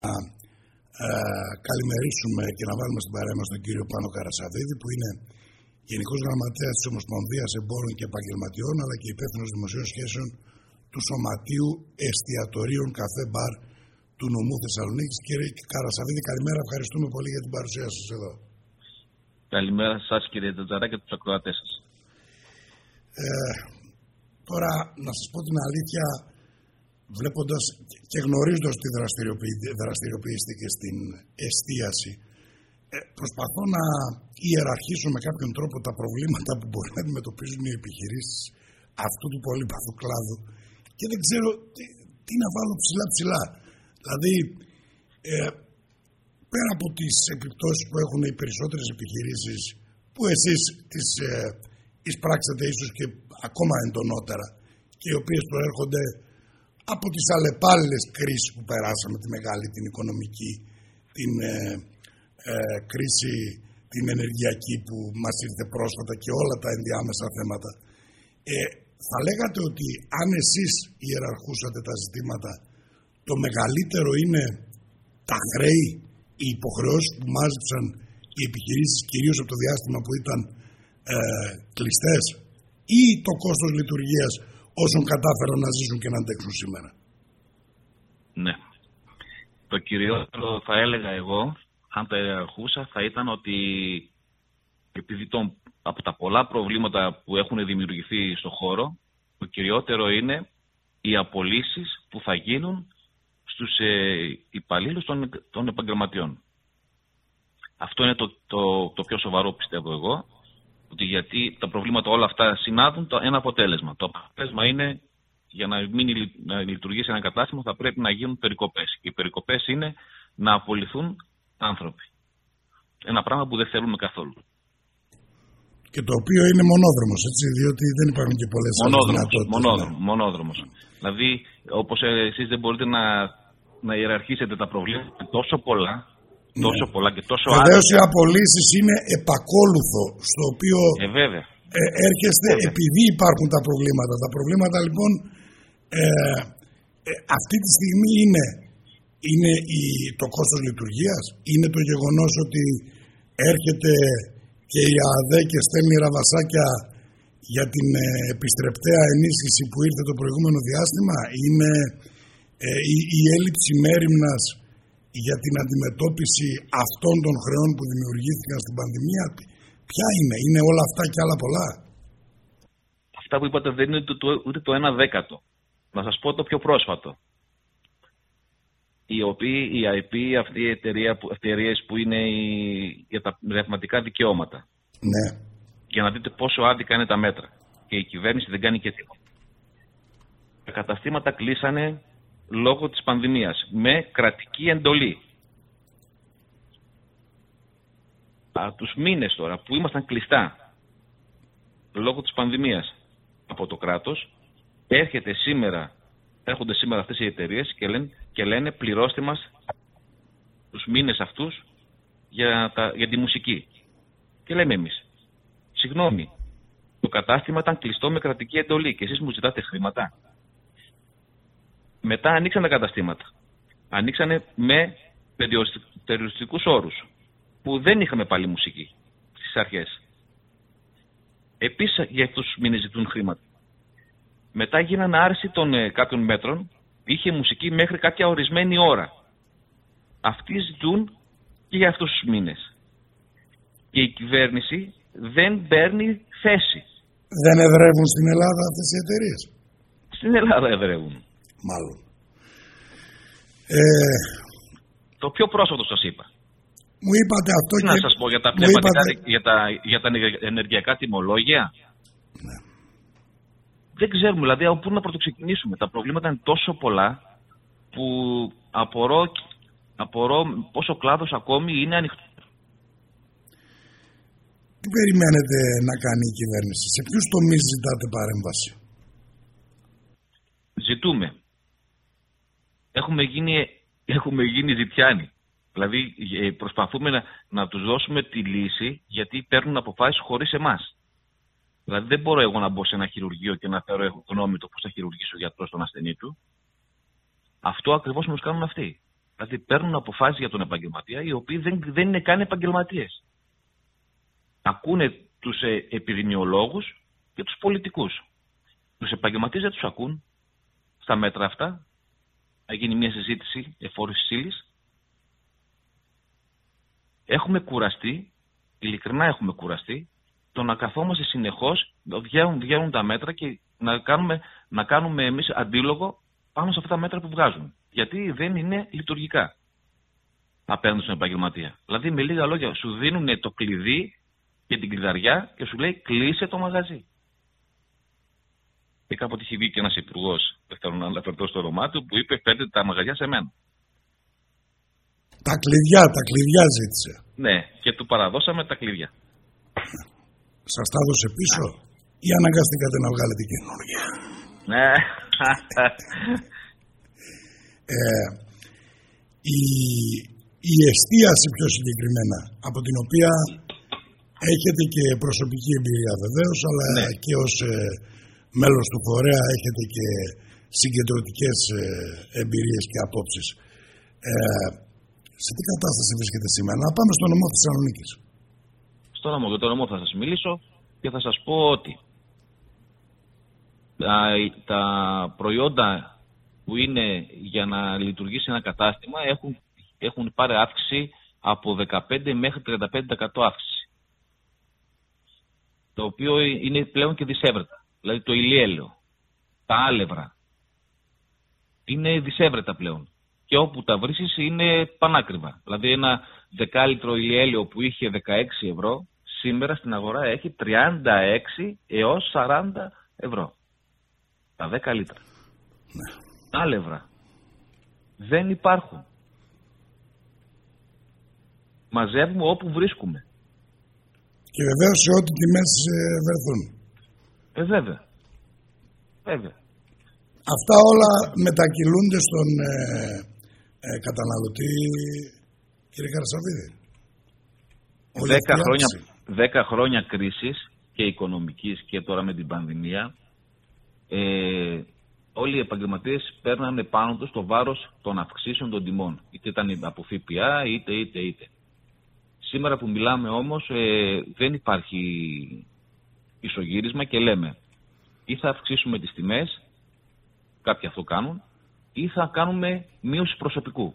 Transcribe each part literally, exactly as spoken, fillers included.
ε, καλημερίσουμε και να βάλουμε στην παρέα μας τον κύριο Πάνο Καρασαβίδη, που είναι Γενικός Γραμματέας της Ομοσπονδίας Εμπόρων και Επαγγελματιών, αλλά και υπεύθυνος δημοσίων σχέσεων του Σωματείου Εστιατορίων Καφέ Μπαρ του νομού Θεσσαλονίκης. Κύριε Καρασαβίδη, καλημέρα. Ευχαριστούμε πολύ για την παρουσία σας εδώ. Καλημέρα σας, κύριε Τζατζαρά, και τους ακροατές σας. Ε, τώρα, να σας πω την αλήθεια, βλέποντας και γνωρίζοντας ότι δραστηριοποιήθηκε στην εστίαση, ε, προσπαθώ να ιεραρχήσω με κάποιον τρόπο τα προβλήματα που μπορεί να αντιμετωπίζουν οι επιχειρήσεις αυτού του πολύπαθου κλάδου και δεν ξέρω τι, τι να βάλω ψηλά-ψηλά. Δηλαδή, ε, πέρα από τις επιπτώσεις που έχουν οι περισσότερες επιχειρήσεις, που εσείς τις ε, εισπράξετε ίσως και ακόμα εντονότερα, και οι οποίες προέρχονται από τις αλλεπάλληλες κρίσεις που περάσαμε, τη μεγάλη, την οικονομική, την ε, ε, κρίση, την ενεργειακή που μας ήρθε πρόσφατα και όλα τα ενδιάμεσα θέματα. Ε, θα λέγατε ότι αν εσείς ιεραρχούσατε τα ζητήματα, το μεγαλύτερο είναι τα χρέη, οι υποχρεώσεις που μάζεψαν οι επιχειρήσεις, κυρίως από το διάστημα που ήταν ε, κλειστές, ή το κόστος λειτουργίας όσων κατάφεραν να ζήσουν και να αντέξουν σήμερα? Ναι. Το κυριότερο θα έλεγα εγώ, αν τα ιεραρχούσα, θα ήταν ότι επειδή τον, από τα πολλά προβλήματα που έχουν δημιουργηθεί στον χώρο, το κυριότερο είναι οι απολύσεις που θα γίνουν στους ε, υπαλλήλους των, των επαγγελματιών. Αυτό είναι το, το, το πιο σοβαρό, πιστεύω εγώ, ότι γιατί τα προβλήματα όλα αυτά συνάδουν το ένα αποτέλεσμα. Το αποτέλεσμα είναι, για να μην να λειτουργήσει ένα κατάστημα, θα πρέπει να γίνουν περικοπές. Και οι περικοπές είναι να απολυθούν άνθρωποι. Ένα πράγμα που δεν θέλουμε καθόλου. Και το οποίο είναι μονόδρομος, έτσι, διότι δεν υπάρχουν και πολλές άλλες δυνατότητες. Μονόδρομος, μονόδρομος. Δηλαδή, όπως εσείς δεν μπορείτε να, να ιεραρχήσετε τα προβλήματα τόσο πολλά, ναι. τόσο πολλά και τόσο άδεια. Βεβαίως οι απολύσεις είναι επακόλουθο, στο οποίο ε, βέβαια. Ε, έρχεστε βέβαια. Επειδή υπάρχουν τα προβλήματα. Τα προβλήματα λοιπόν ε, ε, αυτή τη στιγμή είναι, είναι η, το κόστος λειτουργίας, είναι το γεγονός ότι έρχεται και η ΑΔΕ και στέλνει ραβασάκια για την ε, επιστρεπτέα ενίσχυση που ήρθε το προηγούμενο διάστημα, είναι ε, η, η έλλειψη μέριμνας για την αντιμετώπιση αυτών των χρεών που δημιουργήθηκαν στην πανδημία. Ποια είναι, είναι όλα αυτά και άλλα πολλά? Αυτά που είπατε δεν είναι ούτε το, ούτε το ένα δέκατο. Να σας πω το πιο πρόσφατο. Οι οποίοι, η άι πι, αυτή η εταιρεία, εταιρείες που είναι η, για τα ρευματικά δικαιώματα. Ναι. Για να δείτε πόσο άδικα είναι τα μέτρα. Και η κυβέρνηση δεν κάνει και τίποτα. Τα καταστήματα κλείσανε λόγω της πανδημίας, με κρατική εντολή. Από τους μήνες τώρα που ήμασταν κλειστά λόγω της πανδημίας από το κράτος, έρχεται σήμερα, έρχονται σήμερα αυτές οι εταιρείες και λένε, και λένε πληρώστε μας τους μήνες αυτούς για, τα, για τη μουσική. Και λέμε εμείς, συγγνώμη, το κατάστημα ήταν κλειστό με κρατική εντολή και εσείς μου ζητάτε χρήματα. Μετά ανοίξαν τα καταστήματα. Ανοίξανε με περιοριστικούς όρους, που δεν είχαμε πάλι μουσική στις αρχές. Επίσης για αυτούς τους μήνες ζητούν χρήματα. Μετά γίνανε άρση των ε, κάποιων μέτρων, είχε μουσική μέχρι κάποια ορισμένη ώρα. Αυτοί ζητούν και για αυτούς τους μήνες. Και η κυβέρνηση δεν παίρνει θέση. Δεν εδρεύουν στην Ελλάδα αυτές οι εταιρείες? Στην Ελλάδα εδρεύουν. Μάλλον. Ε... Το πιο πρόσφατο σας είπα. Μου είπατε αυτό. Τι και... να σας πω για τα, πνευματικά, είπατε... για, τα, για τα ενεργειακά τιμολόγια. Ναι. Δεν ξέρουμε δηλαδή από πού να πρωτοξεκινήσουμε. Τα προβλήματα είναι τόσο πολλά που απορώ, απορώ πόσο κλάδος ακόμη είναι ανοιχτό. Τι περιμένετε να κάνει η κυβέρνηση? Σε ποιους τομείς ζητάτε παρέμβαση? Ζητούμε. Έχουμε γίνει, έχουμε γίνει ζητιάνοι. Δηλαδή προσπαθούμε να, να τους δώσουμε τη λύση, γιατί παίρνουν αποφάσεις χωρίς εμάς. Δηλαδή δεν μπορώ εγώ να μπω σε ένα χειρουργείο και να φέρω γνώμη το πώς θα χειρουργήσει ο γιατρός τον ασθενή του. Αυτό ακριβώς μας κάνουν αυτοί. Δηλαδή παίρνουν αποφάσεις για τον επαγγελματία οι οποίοι δεν, δεν είναι καν επαγγελματίες. Ακούνε τους ε, επιδημιολόγους και τους πολιτικούς. Τους επαγγελματίες δεν τους ακούν στα μέτρα αυτά. Να γίνει μια συζήτηση εφόρησης ύλης. Έχουμε κουραστεί, ειλικρινά έχουμε κουραστεί, το να καθόμαστε συνεχώς, βγαίνουν, βγαίνουν τα μέτρα και να κάνουμε, να κάνουμε εμείς αντίλογο πάνω σε αυτά τα μέτρα που βγάζουν. Γιατί δεν είναι λειτουργικά απέναντι στον επαγγελματία. Δηλαδή, με λίγα λόγια, σου δίνουν το κλειδί και την κλειδαριά και σου λέει κλείσε το μαγαζί. Και κάποτε είχε βγει και ένας υπουργός, δεν θέλω να αναφερθώ στο όνομά του, που είπε φέρτε τα μαγαζιά σε μένα. Τα κλειδιά, τα κλειδιά ζήτησε. Ναι, και του παραδώσαμε τα κλειδιά. Σας τα έδωσε πίσω ή αναγκαστήκατε να βγάλετε καινούργια? Ναι. ε, η, η εστίαση πιο συγκεκριμένα, από την οποία έχετε και προσωπική εμπειρία βεβαίως, αλλά ναι, και ως ε, μέλος του φορέα έχετε και συγκεντρωτικές ε, εμπειρίες και απόψεις. Ε, σε τι κατάσταση βρίσκεται σήμερα? Να πάμε στο νομό Θεσσαλονίκης. Στο νομό, για το νομό θα σας μιλήσω και θα σας πω ότι τα, τα προϊόντα που είναι για να λειτουργήσει ένα κατάστημα έχουν, έχουν πάρει αύξηση από δεκαπέντε μέχρι τριάντα πέντε τοις εκατό αύξηση. Το οποίο είναι πλέον και δισεύρετα. Δηλαδή το ηλιέλαιο, τα άλευρα, είναι δισεύρετα πλέον. Και όπου τα βρίσκεις είναι πανάκριβα. Δηλαδή ένα δεκάλιτρο ηλιέλαιο που είχε δεκαέξι ευρώ, σήμερα στην αγορά έχει τριάντα έξι έως σαράντα ευρώ. Τα δέκα λίτρα. Ναι. Άλευρα. Δεν υπάρχουν. Μαζεύουμε όπου βρίσκουμε. Και βεβαίως σε ό,τι τιμές ε, βρεθούν. Ε, βέβαια. Βέβαια. Αυτά όλα μετακυλούνται στον ε, ε, καταναλωτή, κύριε Καρασαβίδη. Δέκα χρόνια, δέκα χρόνια κρίσης και οικονομικής και τώρα με την πανδημία, ε, όλοι οι επαγγελματίες παίρνανε πάνω τους το βάρος των αυξήσεων των τιμών. Είτε ήταν από ΦΠΑ, είτε, είτε, είτε. Σήμερα που μιλάμε όμως ε, δεν υπάρχει ισογύρισμα και λέμε ή θα αυξήσουμε τις τιμές, κάποιοι αυτό κάνουν, ή θα κάνουμε μείωση προσωπικού.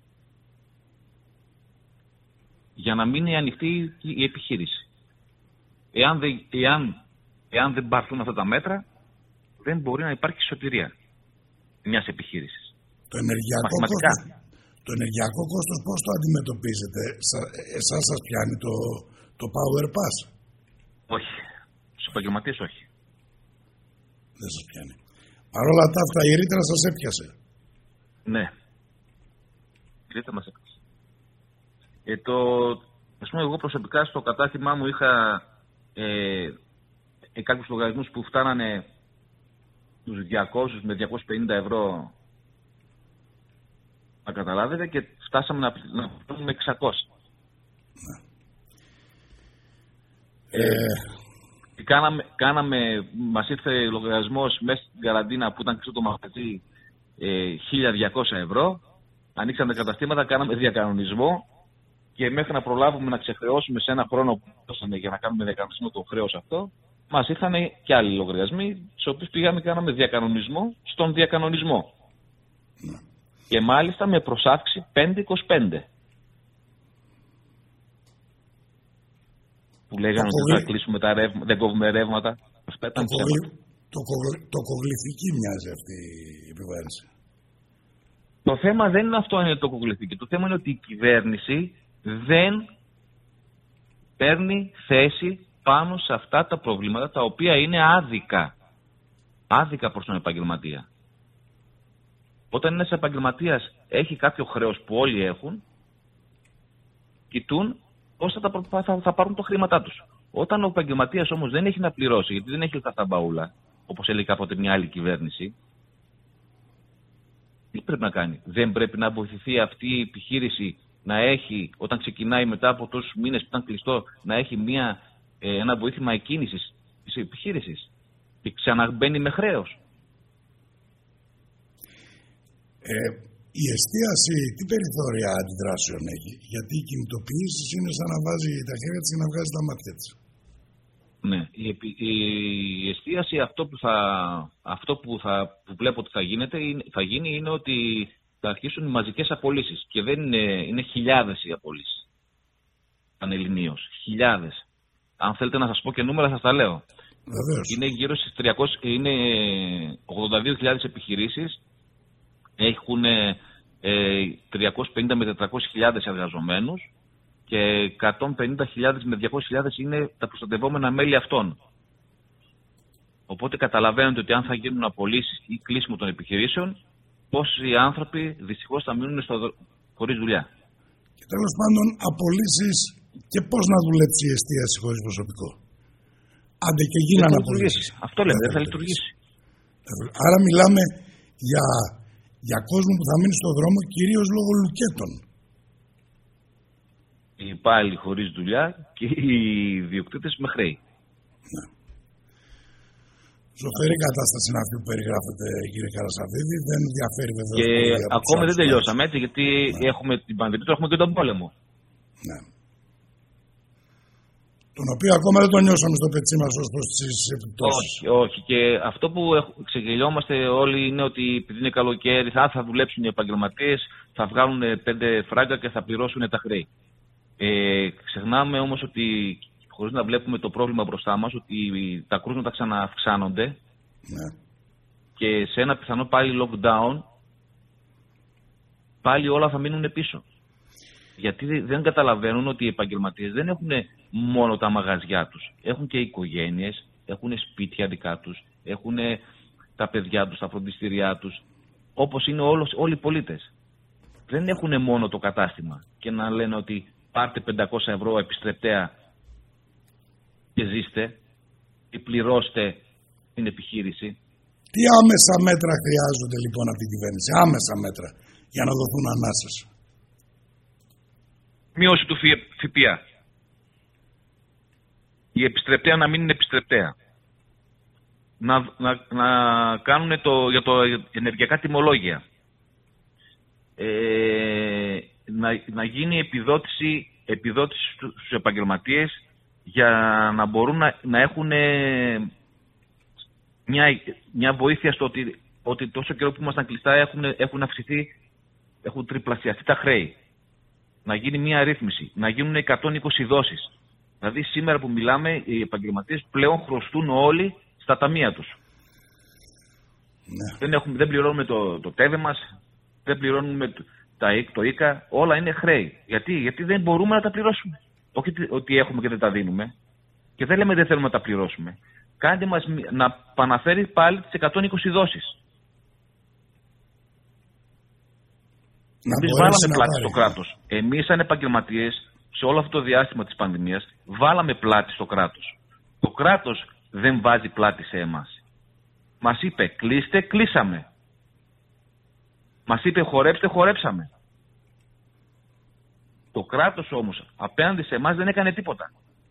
Για να μην είναι ανοιχτή η επιχείρηση. Εάν δεν, εάν, εάν δεν πάρθουν αυτά τα μέτρα, δεν μπορεί να υπάρχει σωτηρία μιας επιχείρησης. Το ενεργειακό κόστος, το ενεργειακό κόστος πώς το αντιμετωπίζετε? Εσάς σας πιάνει το, το Power Pass? Όχι. Στους επαγγελματίες όχι. Δεν σας πιάνει. Παρ' όλα τα αυτά η ρήτρα σας έπιασε. Ναι. Η ρήτρα μας έπιασε. Ε, το, ας πούμε, εγώ προσωπικά στο κατάστημά μου είχα ε, ε, κάποιους λογαριασμούς που φτάνανε τους διακόσια με διακόσια πενήντα ευρώ, να καταλάβετε, και φτάσαμε να πληρώνουμε εξακόσια. Ναι. Ε, ε, κάναμε, κάναμε, μας ήρθε λογαριασμός μέσα στην καραντίνα που ήταν κλειστό το μαγαζί ε, χίλια διακόσια ευρώ. Ανοίξαμε τα καταστήματα, κάναμε διακανονισμό και μέχρι να προλάβουμε να ξεχρεώσουμε σε ένα χρόνο που δώσαμε για να κάνουμε διακανονισμό το χρέος αυτό, μας ήρθαν και άλλοι λογαριασμοί, στους οποίους πήγαμε και κάναμε διακανονισμό στον διακανονισμό. Ναι. Και μάλιστα με προσάυξη πέντε είκοσι πέντε. Που λέγανε ότι κογλυ... θα κλείσουμε τα ρεύματα, δεν κόβουμε ρεύματα. Το, κογλυ... το, κογλυ... το κογλυθική μοιάζει αυτή η επιβάρυνση. Το θέμα δεν είναι αυτό, είναι το κογλυθική. Το θέμα είναι ότι η κυβέρνηση δεν παίρνει θέση πάνω σε αυτά τα προβλήματα τα οποία είναι άδικα. Άδικα προς τον επαγγελματία. Όταν ένας επαγγελματίας έχει κάποιο χρέος που όλοι έχουν, κοιτούν πώς θα, τα, θα, θα πάρουν τα χρήματά τους. Όταν ο επαγγελματίας όμως δεν έχει να πληρώσει, γιατί δεν έχει λεφτά στα μπαούλα, όπως έλεγε κάποτε μια άλλη κυβέρνηση, τι πρέπει να κάνει? Δεν πρέπει να βοηθηθεί αυτή η επιχείρηση να έχει, όταν ξεκινάει μετά από τόσους μήνες που ήταν κλειστό, να έχει μια, ε, ένα βοήθημα εκκίνησης της επιχείρησης και ξαναμπαίνει με χρέος? Ε, η εστίαση τι περιθώρια αντιδράσεων έχει? Γιατί οι κινητοποιήσεις είναι σαν να βάζει τα χέρια της και να βγάζει τα μάτια της. Ναι, η, η, η εστίαση αυτό που, θα, αυτό που, θα, που βλέπω ότι θα, γίνεται, θα γίνει είναι ότι θα αρχίσουν οι μαζικές απολύσεις. Και δεν είναι, είναι χιλιάδες οι απολύσεις. Πανελληνίως. Χιλιάδες. Αν θέλετε να σας πω και νούμερα, σας τα λέω. Βεβαίως. Είναι γύρω στις τριακόσιες, είναι ογδόντα δύο χιλιάδες επιχειρήσεις. Έχουν ε, τριακόσιες πενήντα με τετρακόσιες χιλιάδες εργαζομένους και εκατόν πενήντα χιλιάδες με διακόσιες χιλιάδες είναι τα προστατευόμενα μέλη αυτών. Οπότε καταλαβαίνετε ότι αν θα γίνουν απολύσεις ή κλείσιμο των επιχειρήσεων, πόσοι άνθρωποι δυστυχώς θα μείνουν στο, χωρίς δουλειά. Και τέλος πάντων, απολύσεις και πώς να δουλέψει η εστίαση χωρίς προσωπικό. Άντε και γίνανε απολύσεις. Αυτό λέμε, δεν θα λειτουργήσει. Άρα μιλάμε για, για κόσμο που θα μείνει στον δρόμο κυρίως λόγω λουκέτων. Οι υπάλληλοι χωρίς δουλειά και οι ιδιοκτήτες με χρέη. Ναι. Ζωφερή κατάσταση είναι αυτή που περιγράφεται, κύριε Καρασαβίδη. Δεν διαφέρει βέβαια. Και ακόμα δεν τελειώσαμε έτσι, γιατί ναι. έχουμε την πανδημία, έχουμε και τον πόλεμο. Ναι. Τον οποίο ακόμα δεν τον νιώσαμε στο πετσί μας ως προς τις επιπτώσεις. Όχι, όχι. Και αυτό που ξεγελιόμαστε όλοι είναι ότι επειδή είναι καλοκαίρι θα, θα δουλέψουν οι επαγγελματίες, θα βγάλουν πέντε φράγκα και θα πληρώσουν τα χρέη. Ε, ξεχνάμε όμως ότι, χωρίς να βλέπουμε το πρόβλημα μπροστά μας, ότι τα κρούσματα ξανααυξάνονται ναι. και σε ένα πιθανό πάλι lockdown πάλι όλα θα μείνουν πίσω. Γιατί δεν καταλαβαίνουν ότι οι επαγγελματίες δεν έχουν μόνο τα μαγαζιά τους. Έχουν και οικογένειες, έχουν σπίτια δικά τους, έχουν τα παιδιά τους, τα φροντιστήριά τους, όπως είναι όλος, όλοι οι πολίτες. Δεν έχουν μόνο το κατάστημα και να λένε ότι πάρτε πεντακόσια ευρώ επιστρεπτέα και ζήστε ή πληρώστε την επιχείρηση. Τι άμεσα μέτρα χρειάζονται λοιπόν από την κυβέρνηση, άμεσα μέτρα για να δοθούν ανάσες? Μείωση του ΦΠΑ. Η επιστρεπτέα να μην είναι επιστρεπτέα. Να, να, να κάνουν το, για το ενεργειακά τιμολόγια. Ε, να, να γίνει επιδότηση, επιδότηση στους επαγγελματίες για να μπορούν να, να έχουν μια, μια βοήθεια στο ότι, ότι τόσο καιρό που ήμασταν κλειστά έχουν, έχουν αυξηθεί, έχουν τριπλασιαστεί τα χρέη. Να γίνει μια ρύθμιση, να γίνουν εκατόν είκοσι δόσεις. Δηλαδή σήμερα που μιλάμε οι επαγγελματίες πλέον χρωστούν όλοι στα ταμεία τους. Ναι. Δεν, έχουμε, δεν πληρώνουμε το, το τέβε μας, δεν πληρώνουμε το, τα, το ΙΚΑ, όλα είναι χρέη. Γιατί, γιατί δεν μπορούμε να τα πληρώσουμε. Όχι ότι έχουμε και δεν τα δίνουμε. Και δεν λέμε δεν θέλουμε να τα πληρώσουμε. Κάντε μας να παναφέρει πάλι τις εκατόν είκοσι δόσεις. Εμείς βάλαμε πλάτη στο κράτος. Εμείς σαν επαγγελματίες, σε όλο αυτό το διάστημα της πανδημίας, βάλαμε πλάτη στο κράτος. Το κράτος δεν βάζει πλάτη σε εμάς. Μας είπε κλείστε, κλείσαμε. Μας είπε χορέψτε, χορέψαμε. Το κράτος όμως απέναντι σε εμάς δεν έκανε τίποτα.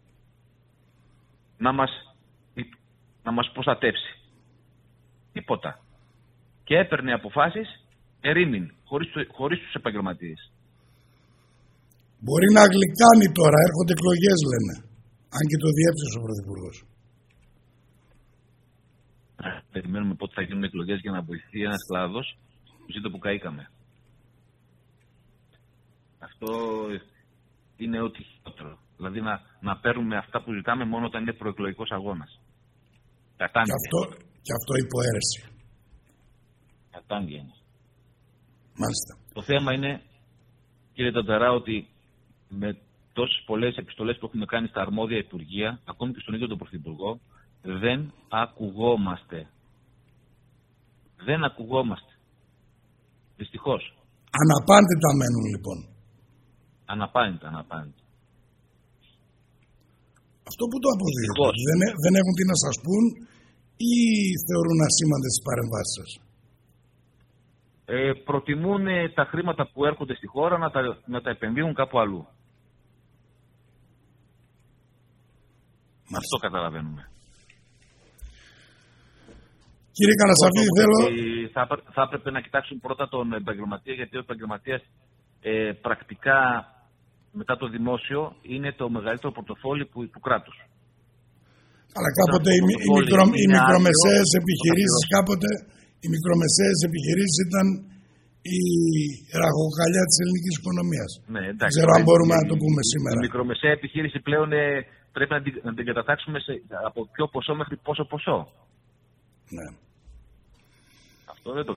Να μας, να μας προστατεύσει. Τίποτα. Και έπαιρνε αποφάσεις ερήμην, χωρίς, χωρίς τους επαγγελματίες. Μπορεί να γλυκάνει τώρα, έρχονται εκλογές λένε. Αν και το διέψευσε ο Πρωθυπουργός. Περιμένουμε πότε θα γίνουν εκλογές για να βοηθεί ένας κλάδος που ζήτω που καήκαμε. Αυτό είναι ό,τι χειρότερο. Δηλαδή να, να παίρνουμε αυτά που ζητάμε μόνο όταν είναι προεκλογικός αγώνας. Κατάνγκια. Και αυτό, και αυτό υποαίρεση. Κατάνγκια είναι. Μάλιστα. Το θέμα είναι, κύριε Τανταρά, ότι με τόσες πολλές επιστολές που έχουμε κάνει στα αρμόδια υπουργεία, ακόμη και στον ίδιο τον Πρωθυπουργό, δεν ακουγόμαστε. Δεν ακουγόμαστε. Δυστυχώς. Αναπάντητα μένουν λοιπόν. Αναπάντητα, αναπάντητα. Αυτό που το αποδείχνουν, δεν, δεν έχουν τι να σας πούν ή θεωρούν ασήμαντες τις παρεμβάσεις σας? Ε, προτιμούν τα χρήματα που έρχονται στη χώρα να τα, να τα επενδύουν κάπου αλλού. Μάλιστα. Αυτό καταλαβαίνουμε. Κύριε Κανασαφή, θέλω... Θα, θα έπρεπε να κοιτάξουν πρώτα τον επαγγελματία, γιατί ο επαγγελματίας ε, πρακτικά μετά το δημόσιο είναι το μεγαλύτερο πορτοφόλι που, του κράτους. Αλλά κάποτε οι, οι, μικρο, οι μικρομεσαίες επιχειρήσεις, κάποτε οι μικρομεσαίες επιχειρήσεις ήταν η ραχοκοκαλιά της ελληνικής οικονομίας. Ναι, εντάξει, ξέρω αν μπορούμε η, να το πούμε σήμερα. Η μικρομεσαία επιχείρηση πλέον ε, πρέπει να την, να την κατατάξουμε σε, από ποιο ποσό μέχρι πόσο ποσό. Ναι. Αυτό δεν το